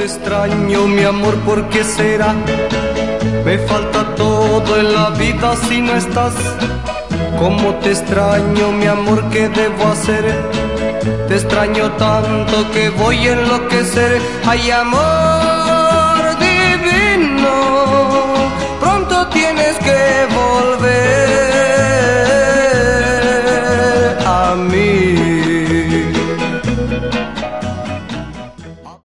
te extraño, mi amor, ¿por qué será? Me falta todo en la vida si no estás. Cómo te extraño, mi amor, ¿qué debo hacer? Te extraño tanto que voy a enloquecer. Ay, amor divino, pronto tienes que volver.